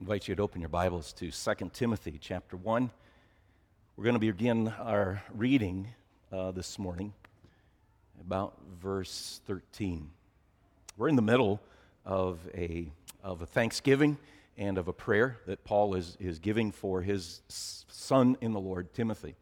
invite you to open your Bibles to 2 Timothy chapter 1. We're going to begin our reading this morning about verse 13. We're in the middle of a thanksgiving and of a prayer that Paul is giving for his son in the Lord, Timothy.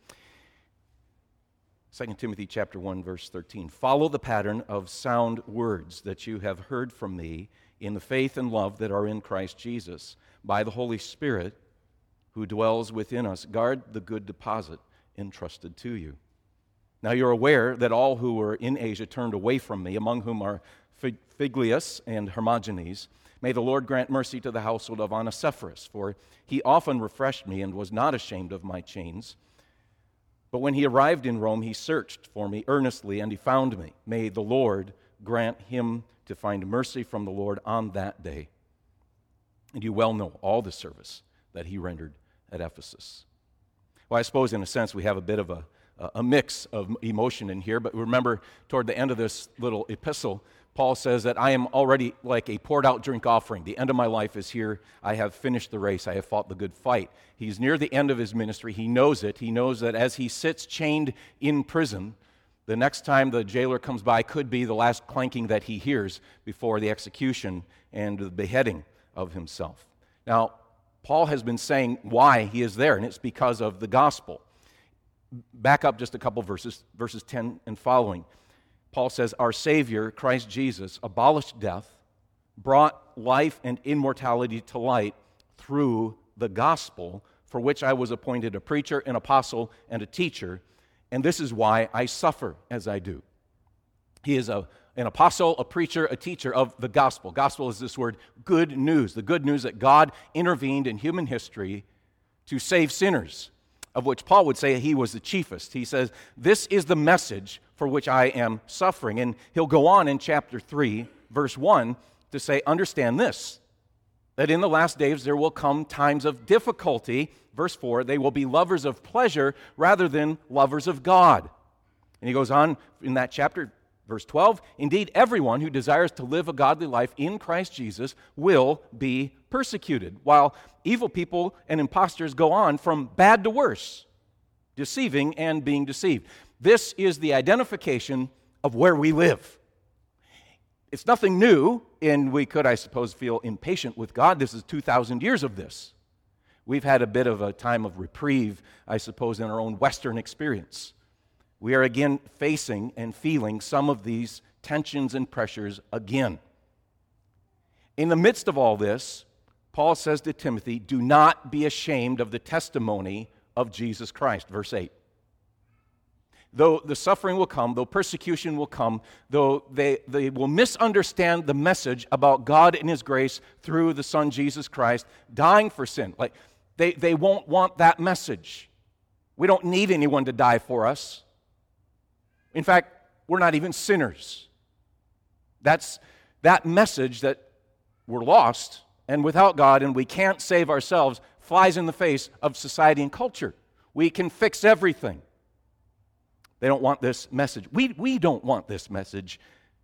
2 Timothy chapter 1, verse 13. Follow the pattern of sound words that you have heard from me in the faith and love that are in Christ Jesus, by the Holy Spirit who dwells within us. Guard the good deposit entrusted to you. Now you're aware that all who were in Asia turned away from me, among whom are Phygelus and Hermogenes. May the Lord grant mercy to the household of Onesiphorus, for he often refreshed me and was not ashamed of my chains. But when he arrived in Rome, he searched for me earnestly, and he found me. May the Lord grant him to find mercy from the Lord on that day. And you well know all the service that he rendered at Ephesus. Well, I suppose in a sense we have a bit of a mix of emotion in here, but remember toward the end of this little epistle, Paul says that I am already like a poured out drink offering. The end of my life is here. I have finished the race. I have fought the good fight. He's near the end of his ministry. He knows it. He knows that as he sits chained in prison, the next time the jailer comes by could be the last clanking that he hears before the execution and the beheading of himself. Now, Paul has been saying why he is there, and it's because of the gospel. Back up just a couple verses 10 and following. Paul says, our Savior, Christ Jesus, abolished death, brought life and immortality to light through the gospel, for which I was appointed a preacher, an apostle, and a teacher, and this is why I suffer as I do. He is an apostle, a preacher, a teacher of the gospel. Gospel is this word, good news, the good news that God intervened in human history to save sinners, of which Paul would say he was the chiefest. He says, this is the message for which I am suffering. And he'll go on in chapter 3, verse 1, to say, understand this, that in the last days there will come times of difficulty. Verse 4, they will be lovers of pleasure rather than lovers of God. And he goes on in that chapter, verse 12, indeed everyone who desires to live a godly life in Christ Jesus will be persecuted, while evil people and impostors go on from bad to worse, deceiving and being deceived. This is the identification of where we live. It's nothing new, and we could, I suppose, feel impatient with God. This is 2,000 years of this. We've had a bit of a time of reprieve, I suppose, in our own Western experience. We are again facing and feeling some of these tensions and pressures again. In the midst of all this, Paul says to Timothy, do not be ashamed of the testimony of Jesus Christ. Verse 8. Though the suffering will come, though persecution will come, though they will misunderstand the message about God and His grace through the Son Jesus Christ dying for sin. Like they won't want that message. We don't need anyone to die for us. In fact, we're not even sinners. That's that message that we're lost and without God and we can't save ourselves flies in the face of society and culture. We can fix everything. They don't want this message. We don't want this message.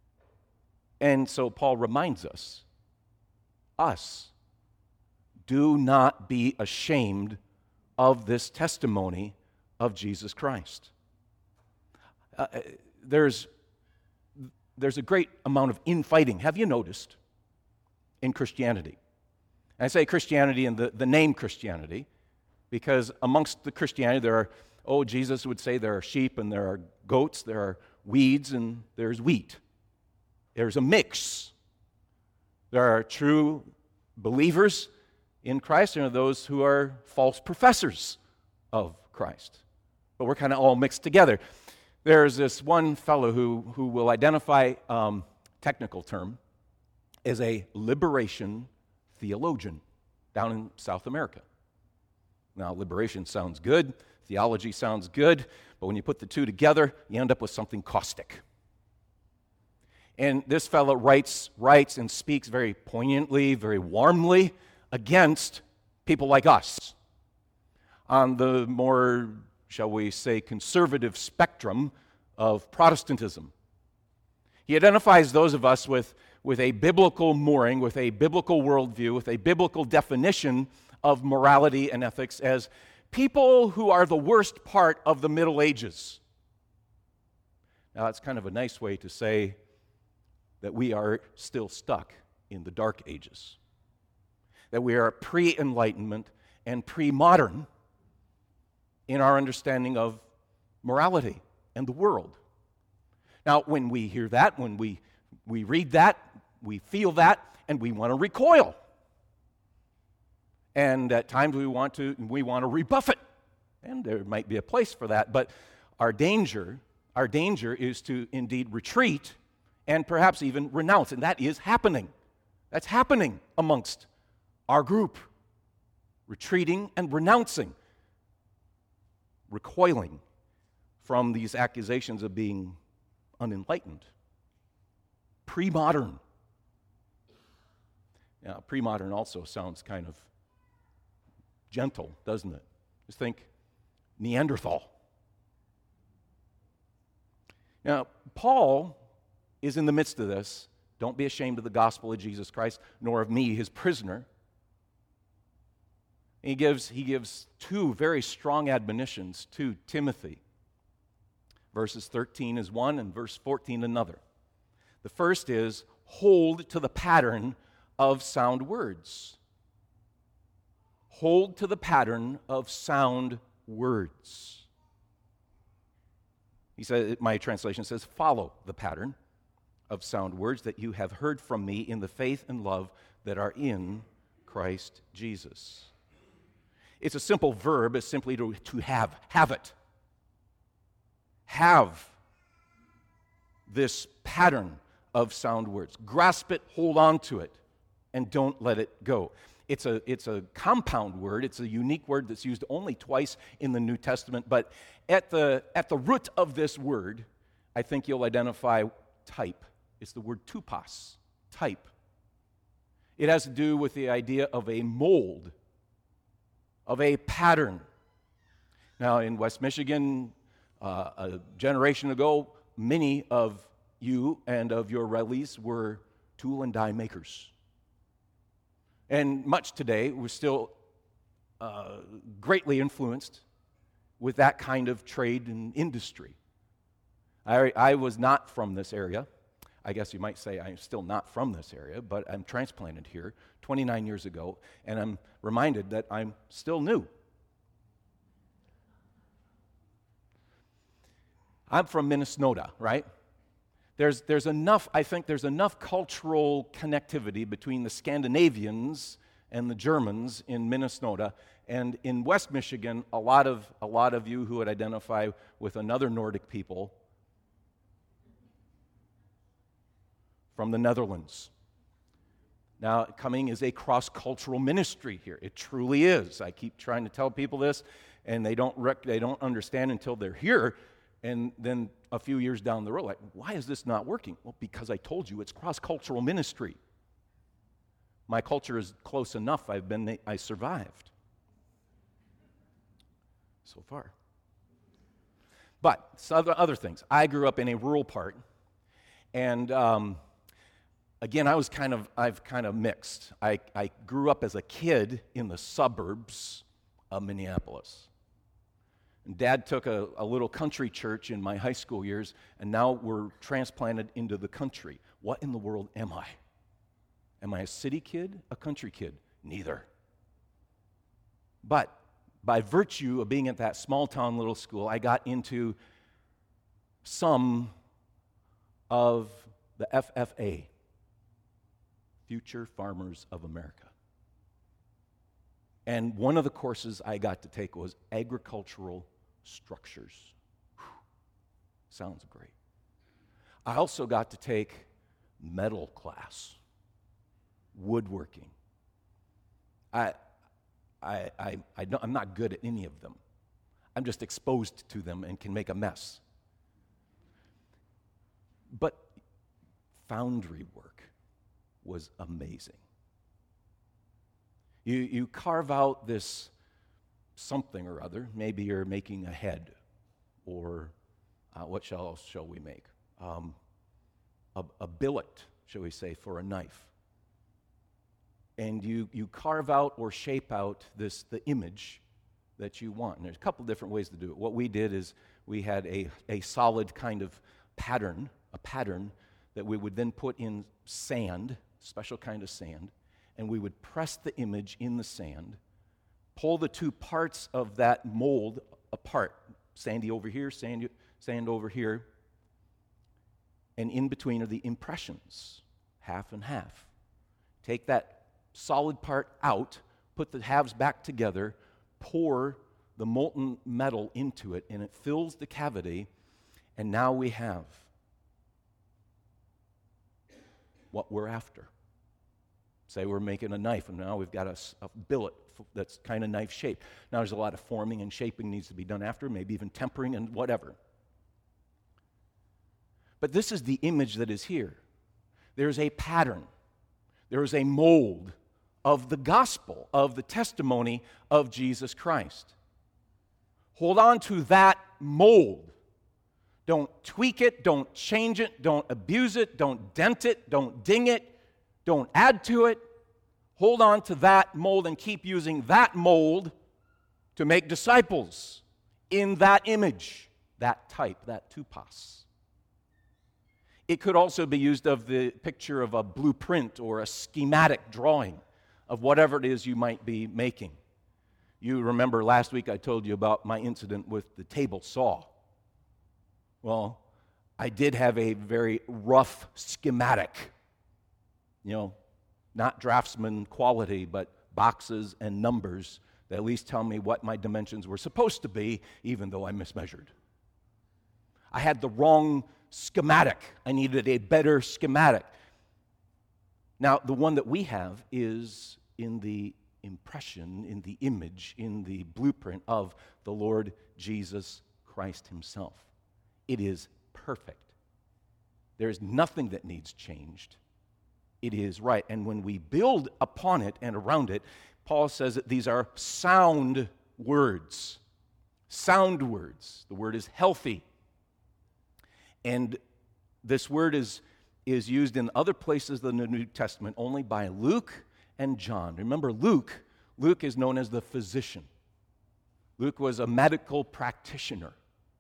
And so Paul reminds us, do not be ashamed of this testimony of Jesus Christ. There's a great amount of infighting, have you noticed, in Christianity? And I say Christianity and the name Christianity because amongst the Christianity there are, Jesus would say there are sheep and there are goats, there are weeds and there's wheat. There's a mix. There are true believers in Christ and there are those who are false professors of Christ. But we're kind of all mixed together. There's this one fellow who will identify, technical term, as a liberation theologian down in South America. Now, liberation sounds good, theology sounds good, but when you put the two together, you end up with something caustic. And this fellow writes and speaks very poignantly, very warmly against people like us. On the more, shall we say, conservative spectrum of Protestantism. He identifies those of us with with a biblical mooring, with a biblical worldview, with a biblical definition of morality and ethics as people who are the worst part of the Middle Ages. Now, that's kind of a nice way to say that we are still stuck in the Dark Ages, that we are pre-Enlightenment and pre-modern in our understanding of morality and the world. Now, when we hear that, when we read that, we feel that, and we want to recoil. And at times we want to rebuff it. And there might be a place for that. But our danger is to indeed retreat and perhaps even renounce. And that is happening. That's happening amongst our group. Retreating and renouncing. Recoiling from these accusations of being unenlightened. Pre-modern. Now, pre-modern also sounds kind of gentle, doesn't it? Just think Neanderthal. Now, Paul is in the midst of this. Don't be ashamed of the gospel of Jesus Christ, nor of me, his prisoner. And he gives two very strong admonitions to Timothy. Verses 13 is one, and verse 14 another. The first is, hold to the pattern of sound words. Hold to the pattern of sound words. He said, my translation says, follow the pattern of sound words that you have heard from me in the faith and love that are in Christ Jesus. It's a simple verb. It's simply to have. Have it. Have this pattern of sound words. Grasp it, hold on to it, and don't let it go. It's a compound word. It's a unique word that's used only twice in the New Testament. But at the root of this word, I think you'll identify type. It's the word tupos, type. It has to do with the idea of a mold, of a pattern. Now, in West Michigan, a generation ago, many of you and of your relatives were tool and die makers. And much today, we're still greatly influenced with that kind of trade and industry. I was not from this area. I guess you might say I'm still not from this area, but I'm transplanted here 29 years ago, and I'm reminded that I'm still new. I'm from Minnesota, right? There's enough, I think there's enough cultural connectivity between the Scandinavians and the Germans in Minnesota, and in West Michigan, a lot of you who would identify with another Nordic people from the Netherlands. Now, Coming is a cross-cultural ministry here. It truly is. I keep trying to tell people this, and they don't understand until they're here. And then a few years down the road, like, why is this not working? Well, because I told you it's cross-cultural ministry. My culture is close enough. I survived so far. But some other things. I grew up in a rural part, and again, I've kind of mixed. I grew up as a kid in the suburbs of Minneapolis. And Dad took a little country church in my high school years, and now we're transplanted into the country. What in the world am I? Am I a city kid, a country kid? Neither. But by virtue of being at that small town little school, I got into some of the FFA, Future Farmers of America. And one of the courses I got to take was agricultural structures. Whew. Sounds great. I also got to take metal class, woodworking. I'm not good at any of them. I'm just exposed to them and can make a mess. But foundry work was amazing. You carve out this something or other. Maybe you're making a head, or what else shall we make? A billet shall we say, for a knife. And you carve out or shape out the image that you want. And there's a couple different ways to do it. What we did is we had a solid kind of pattern, a pattern that we would then put in sand, special kind of sand, and we would press the image in the sand, pull the two parts of that mold apart, sandy over here, sand over here, and in between are the impressions, half and half. Take that solid part out, put the halves back together, pour the molten metal into it, and it fills the cavity, and now we have what we're after. Say we're making a knife, and now we've got a billet that's kind of knife-shaped. Now there's a lot of forming and shaping needs to be done after, maybe even tempering and whatever. But this is the image that is here. There's a pattern. There is a mold of the gospel, of the testimony of Jesus Christ. Hold on to that mold. Don't tweak it, don't change it, don't abuse it, don't dent it, don't ding it, don't add to it. Hold on to that mold and keep using that mold to make disciples in that image, that type, that tupos. It could also be used of the picture of a blueprint or a schematic drawing of whatever it is you might be making. You remember last week I told you about my incident with the table saw. Well, I did have a very rough schematic, not draftsman quality, but boxes and numbers that at least tell me what my dimensions were supposed to be, even though I mismeasured. I had the wrong schematic. I needed a better schematic. Now, the one that we have is in the impression, in the image, in the blueprint of the Lord Jesus Christ himself. It is perfect. There is nothing that needs changed. It is right. And when we build upon it and around it, Paul says that these are sound words. Sound words. The word is healthy. And this word is used in other places in the New Testament only by Luke and John. Remember, Luke is known as the physician. Luke was a medical practitioner.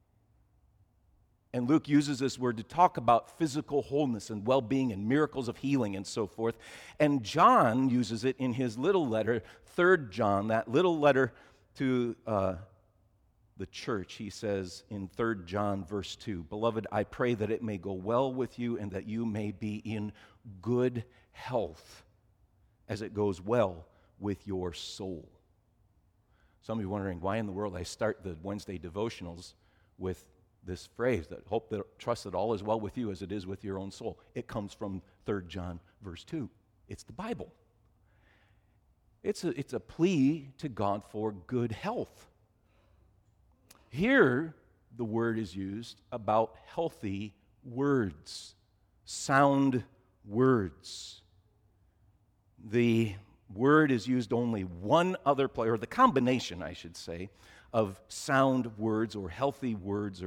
And Luke uses this word to talk about physical wholeness and well-being and miracles of healing and so forth. And John uses it in his little letter, 3 John, that little letter to the church. He says in 3 John verse 2, "Beloved, I pray that it may go well with you and that you may be in good health as it goes well with your soul." Some of you are wondering why in the world I start the Wednesday devotionals with this phrase, that hope, that trust that all is well with you as it is with your own soul. It comes from 3 John verse 2. It's the Bible. It's a plea to God for good health. Here, the word is used about healthy words, sound words. The word is used only one other place, or the combination, I should say, of sound words or healthy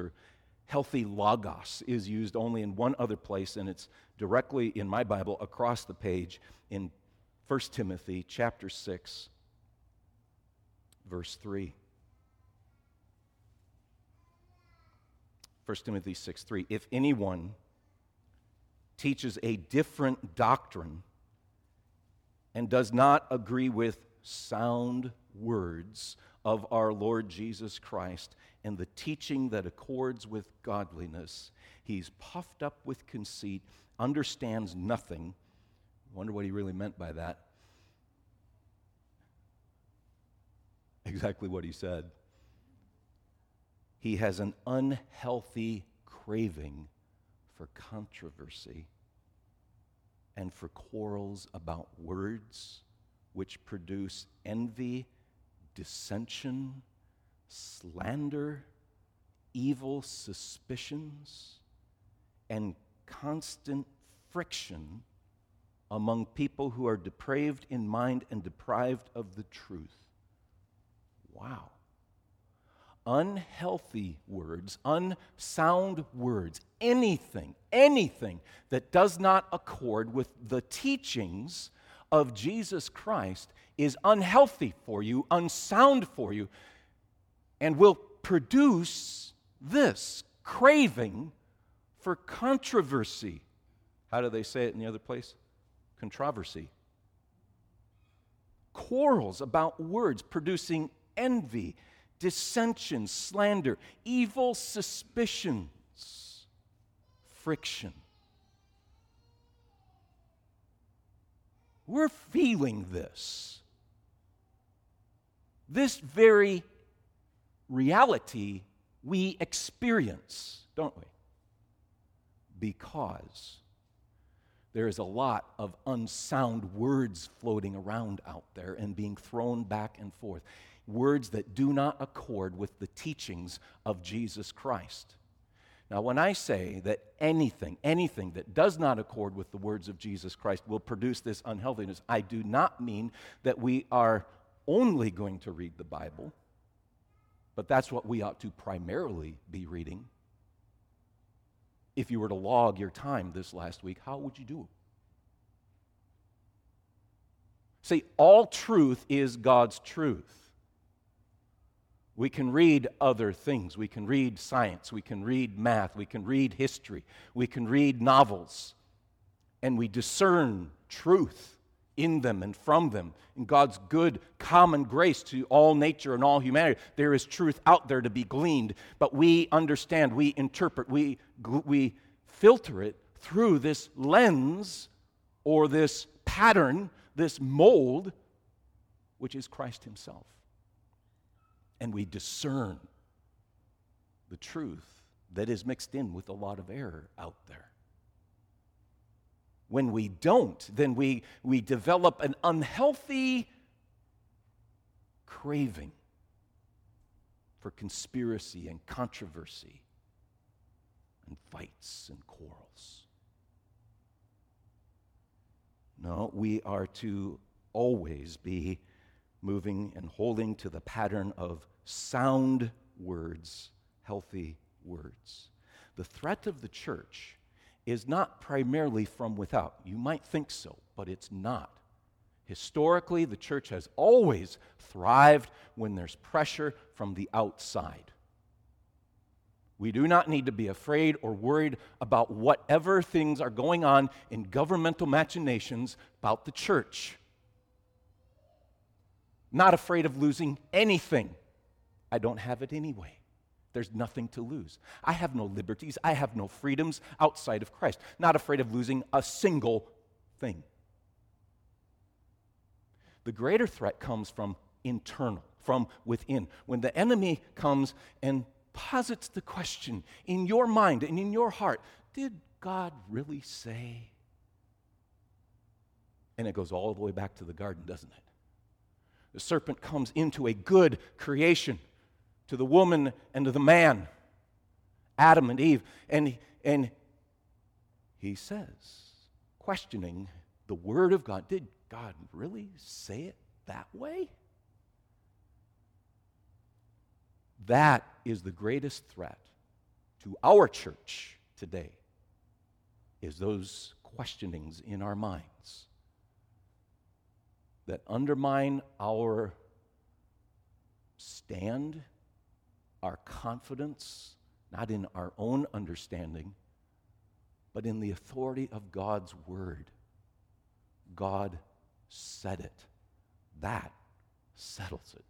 logos is used only in one other place, and it's directly in my Bible across the page in 1 Timothy chapter 6, verse 3. 1 Timothy 6:3. "If anyone teaches a different doctrine and does not agree with sound words of our Lord Jesus Christ and the teaching that accords with godliness, he's puffed up with conceit, understands nothing." I wonder what he really meant by that. Exactly what he said. "He has an unhealthy craving for controversy and for quarrels about words, which produce envy, dissension, slander, evil suspicions, and constant friction among people who are depraved in mind and deprived of the truth." Wow. unhealthy words, unsound words, anything that does not accord with the teachings of Jesus Christ is unhealthy for you, unsound for you, and will produce this craving for controversy. How do they say it in the other place? Controversy. Quarrels about words, producing envy, dissension, slander, evil suspicions, friction. We're feeling this. This very reality we experience, don't we? Because there is a lot of unsound words floating around out there and being thrown back and forth. Words that do not accord with the teachings of Jesus Christ. Now, when I say that anything that does not accord with the words of Jesus Christ will produce this unhealthiness, I do not mean that we are only going to read the Bible, but that's what we ought to primarily be reading. If you were to log your time this last week, how would you do? See, all truth is God's truth. We can read other things. We can read science. We can read math. We can read history. We can read novels. And we discern truth in them and from them. In God's good common grace to all nature and all humanity, there is truth out there to be gleaned. But we understand, we interpret, we filter it through this lens or this pattern, this mold, which is Christ Himself. And we discern the truth that is mixed in with a lot of error out there. When we don't, then we develop an unhealthy craving for conspiracy and controversy and fights and quarrels. No, we are to always be moving and holding to the pattern of sound words, healthy words. The threat of the church is not primarily from without. You might think so, but it's not. Historically, the church has always thrived when there's pressure from the outside. We do not need to be afraid or worried about whatever things are going on in governmental machinations about the church. Not afraid of losing anything. I don't have it anyway. There's nothing to lose. I have no liberties. I have no freedoms outside of Christ. Not afraid of losing a single thing. The greater threat comes from internal, from within. When the enemy comes and posits the question in your mind and in your heart, did God really say? And it goes all the way back to the garden, doesn't it? The serpent comes into a good creation, to the woman and to the man, Adam and Eve, and he says, questioning the Word of God, did God really say it that way? That is the greatest threat to our church today, is those questionings in our minds that undermine our stand, our confidence, not in our own understanding, but in the authority of God's Word. God said it. That settles it.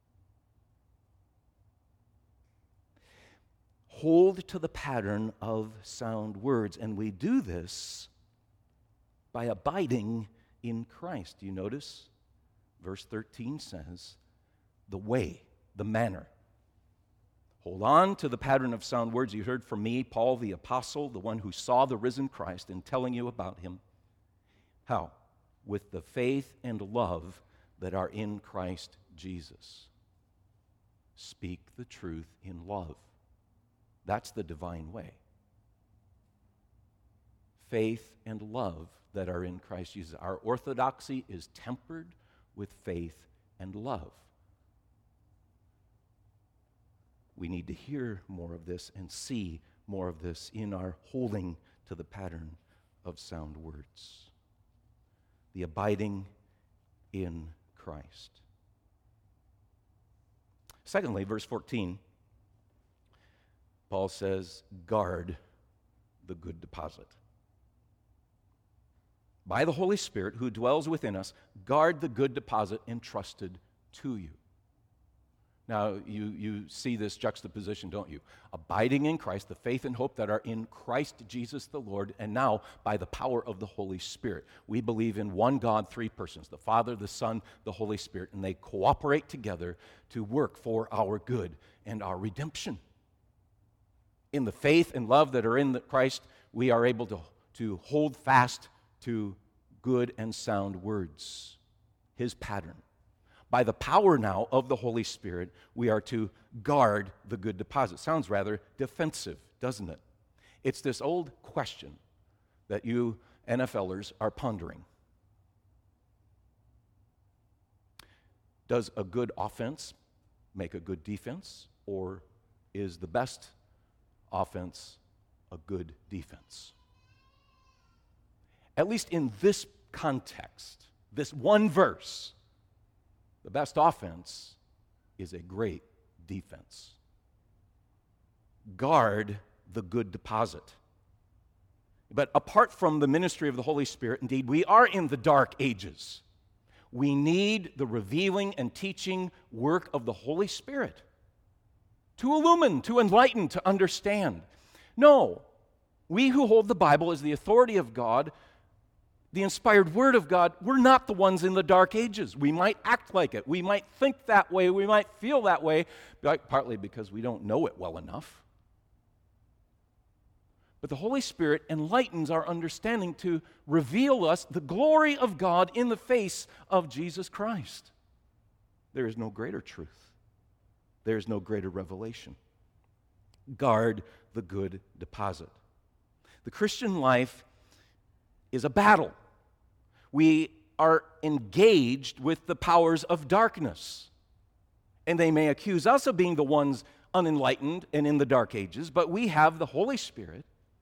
Hold to the pattern of sound words, and we do this by abiding in Christ. You notice? Verse 13 says, the way, the manner. Hold on to the pattern of sound words you heard from me, Paul the apostle, the one who saw the risen Christ, and telling you about him. How? With the faith and love that are in Christ Jesus. Speak the truth in love. That's the divine way. Faith and love that are in Christ Jesus. Our orthodoxy is tempered with faith and love. we need to hear more of this and see more of this in our holding to the pattern of sound words. The abiding in Christ. Secondly, verse 14, Paul says, guard the good deposit. By the Holy Spirit who dwells within us, guard the good deposit entrusted to you. Now, you see this juxtaposition, don't you? Abiding in Christ, the faith and hope that are in Christ Jesus the Lord, and now by the power of the Holy Spirit. We believe in one God, three persons, the Father, the Son, the Holy Spirit, and they cooperate together to work for our good and our redemption. In the faith and love that are in Christ, we are able to hold fast to good and sound words, His pattern. By the power now of the Holy Spirit, we are to guard the good deposit. Sounds rather defensive, doesn't it? It's this old question that you NFLers are pondering. Does a good offense make a good defense, or is the best offense a good defense? At least in this context, this one verse, the best offense is a great defense. Guard the good deposit. But apart from the ministry of the Holy Spirit, indeed, we are in the dark ages. We need the revealing and teaching work of the Holy Spirit to illumine, to enlighten, to understand. No, we who hold the Bible as the authority of God, the inspired Word of God, we're not the ones in the dark ages. We might act like it. We might think that way. We might feel that way, partly because we don't know it well enough. But the Holy Spirit enlightens our understanding to reveal us the glory of God in the face of Jesus Christ. There is no greater truth. There is no greater revelation. Guard the good deposit. The Christian life is a battle. We are engaged with the powers of darkness. And they may accuse us of being the ones unenlightened and in the dark ages, but we have the Holy Spirit.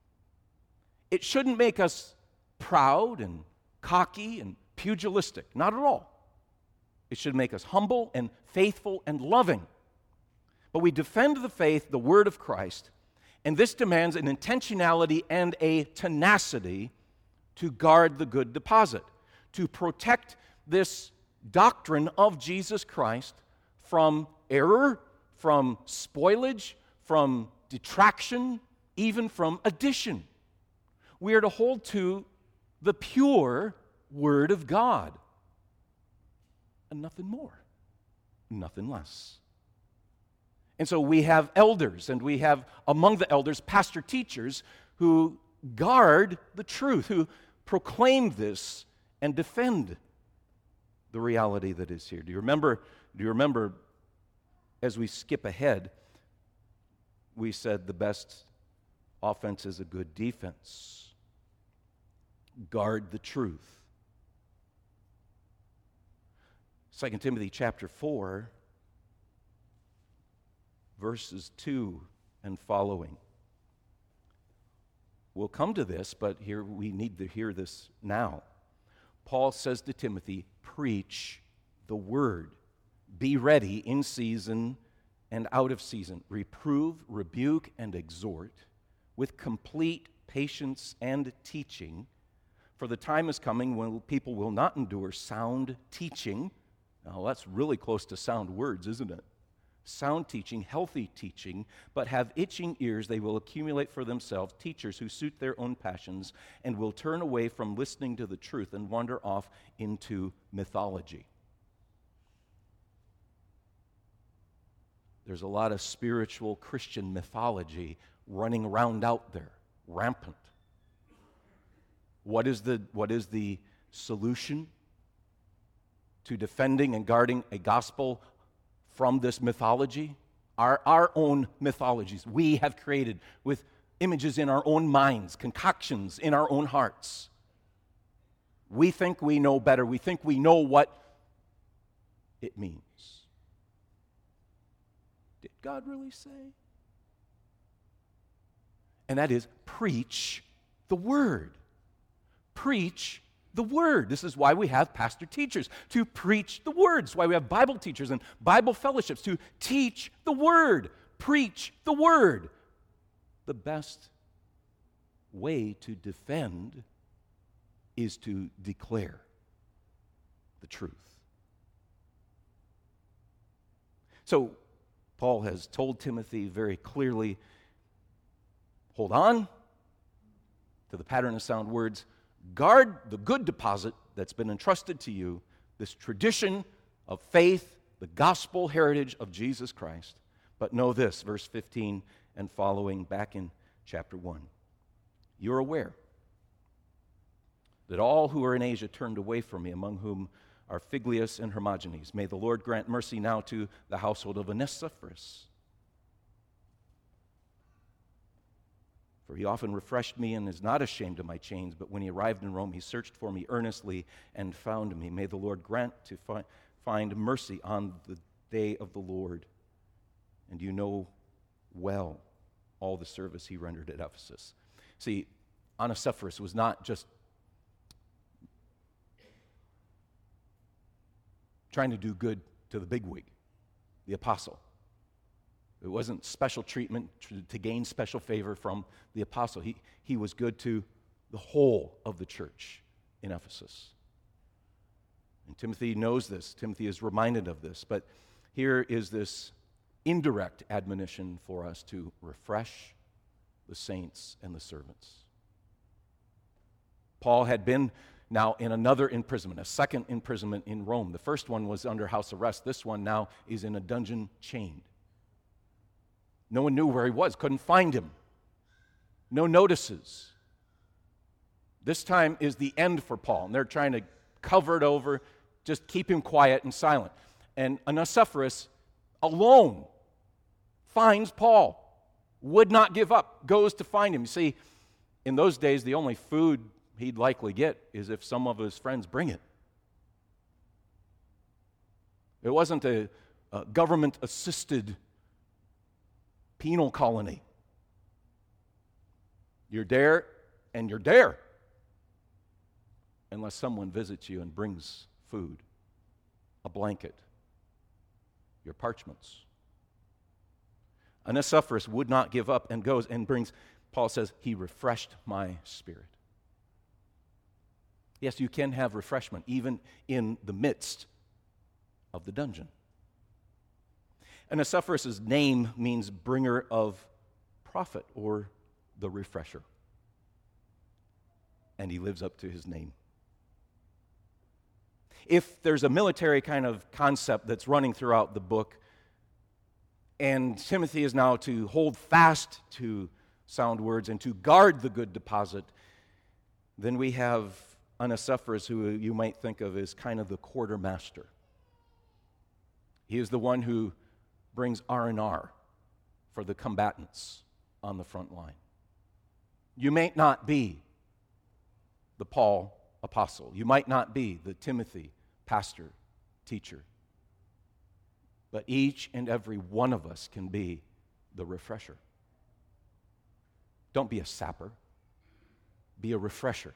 It shouldn't make us proud and cocky and pugilistic. Not at all. It should make us humble and faithful and loving. But we defend the faith, the Word of Christ, and this demands an intentionality and a tenacity to guard the good deposit, to protect this doctrine of Jesus Christ from error, from spoilage, from detraction, even from addition. We are to hold to the pure Word of God, and nothing more, nothing less. And so we have elders, and we have among the elders pastor teachers who guard the truth, who proclaim this and defend the reality that is here. Do you remember as we skip ahead, we said the best offense is a good defense. Guard the truth. 2 Timothy chapter 4, verses 2 and following. We'll come to this, but here we need to hear this now. Paul says to Timothy, preach the word. Be ready in season and out of season. Reprove, rebuke, and exhort with complete patience and teaching. For the time is coming when people will not endure sound teaching. Now, that's really close to sound words, isn't it? Sound teaching, healthy teaching, but have itching ears. They will accumulate for themselves teachers who suit their own passions and will turn away from listening to the truth and wander off into mythology. There's a lot of spiritual Christian mythology running around out there, rampant. What is the solution to defending and guarding a gospel from this mythology? Our own mythologies we have created with images in our own minds, concoctions in our own hearts. We think we know better. We think we know what it means. Did God really say? And that is, preach the word. Preach the word. This is why we have pastor teachers, to preach the words. Why we have Bible teachers and Bible fellowships, to teach the word. Preach the word. The best way to defend is to declare the truth. So, Paul has told Timothy very clearly, hold on to the pattern of sound words. Guard the good deposit that's been entrusted to you, this tradition of faith, the gospel heritage of Jesus Christ. But know this, verse 15 and following back in chapter 1. You're aware that all who are in Asia turned away from me, among whom are Phygelus and Hermogenes. May the Lord grant mercy now to the household of Onesiphorus. For he often refreshed me and is not ashamed of my chains, but when he arrived in Rome, he searched for me earnestly and found me. May the Lord grant to find mercy on the day of the Lord. And you know well all the service he rendered at Ephesus. See, Onesiphorus was not just trying to do good to the bigwig, the apostle. It wasn't special treatment to gain special favor from the apostle. He was good to the whole of the church in Ephesus. And Timothy knows this. Timothy is reminded of this. But here is this indirect admonition for us to refresh the saints and the servants. Paul had been now in another imprisonment, a second imprisonment in Rome. The first one was under house arrest. This one now is in a dungeon chained. No one knew where he was, couldn't find him. No notices. This time is the end for Paul, and they're trying to cover it over, just keep him quiet and silent. And Onesiphorus alone finds Paul, would not give up, goes to find him. You see, in those days, the only food he'd likely get is if some of his friends bring it. It wasn't a government-assisted penal colony. You're there, and you're there, unless someone visits you and brings food, a blanket, your parchments. Onesiphorus would not give up and goes and brings, Paul says, he refreshed my spirit. Yes, you can have refreshment even in the midst of the dungeon. Onesiphorus' name means bringer of profit or the refresher. And he lives up to his name. If there's a military kind of concept that's running throughout the book, and Timothy is now to hold fast to sound words and to guard the good deposit, then we have Onesiphorus, who you might think of as kind of the quartermaster. He is the one who brings R&R for the combatants on the front line. You may not be the Paul apostle. You might not be the Timothy pastor, teacher. But each and every one of us can be the refresher. Don't be a sapper. Be a refresher.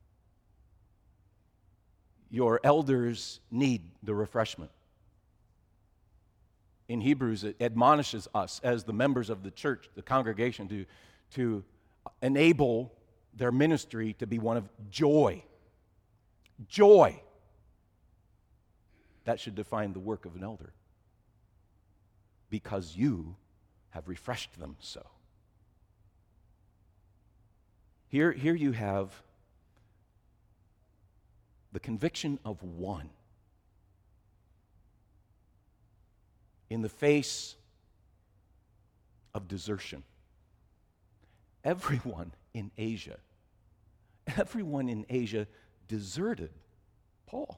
Your elders need the refreshment. In Hebrews, it admonishes us as the members of the church, the congregation, to enable their ministry to be one of joy. Joy. That should define the work of an elder. Because you have refreshed them so. Here you have the conviction of one in the face of desertion. Everyone in Asia deserted Paul.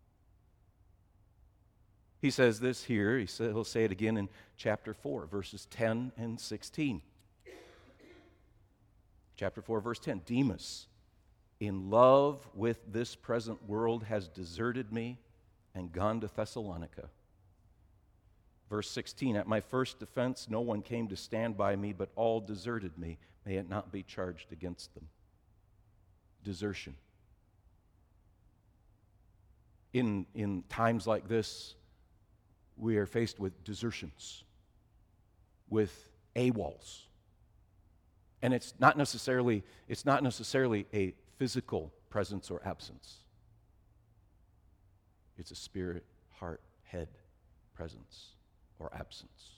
He says this here, he'll say it again in chapter 4, verses 10 and 16. Chapter 4, verse 10, Demas, in love with this present world, has deserted me and gone to Thessalonica. Verse 16, at my first defense, no one came to stand by me, but all deserted me. May it not be charged against them. Desertion. In times like this, we are faced with desertions, with AWOLs. And it's not necessarily a physical presence or absence. It's a spirit, heart, head presence or absence.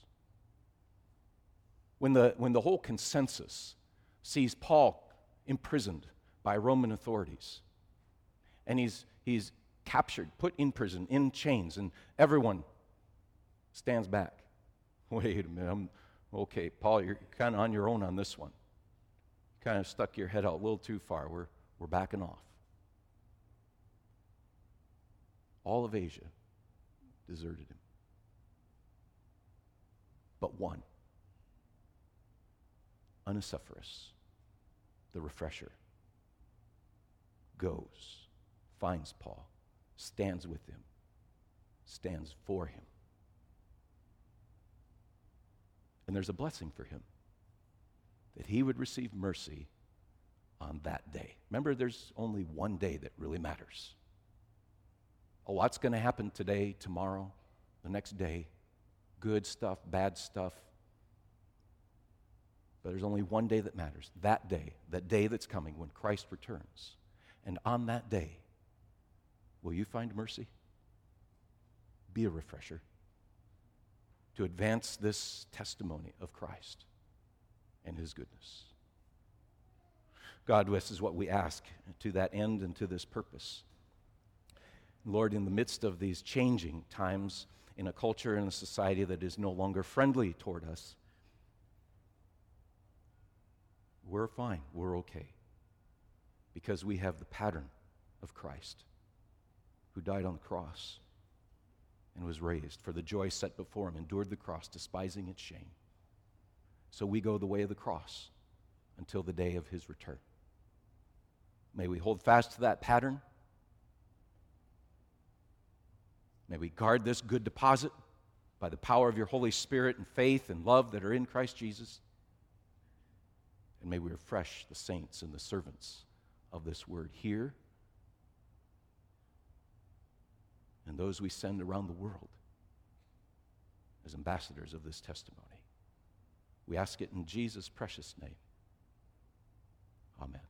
When the whole consensus sees Paul imprisoned by Roman authorities, and he's captured, put in prison, in chains, and everyone stands back. Wait a minute, okay, Paul, you're kind of on your own on this one. Kind of stuck your head out a little too far. We're backing off. All of Asia deserted him. But one, Onesiphorus, the refresher, goes, finds Paul, stands with him, stands for him. And there's a blessing for him, that he would receive mercy on that day. Remember, there's only one day that really matters. A lot's going to happen today, tomorrow, the next day. Good stuff, bad stuff. But there's only one day that matters. That day that's coming when Christ returns. And on that day, will you find mercy? Be a refresher to advance this testimony of Christ and his goodness. God, this is what we ask to that end and to this purpose. Lord, in the midst of these changing times, in a culture and a society that is no longer friendly toward us, we're fine, we're okay, because we have the pattern of Christ, who died on the cross and was raised for the joy set before him, endured the cross, despising its shame. So we go the way of the cross until the day of his return. May we hold fast to that pattern. May we guard this good deposit by the power of your Holy Spirit and faith and love that are in Christ Jesus. And may we refresh the saints and the servants of this word here and those we send around the world as ambassadors of this testimony. We ask it in Jesus' precious name. Amen.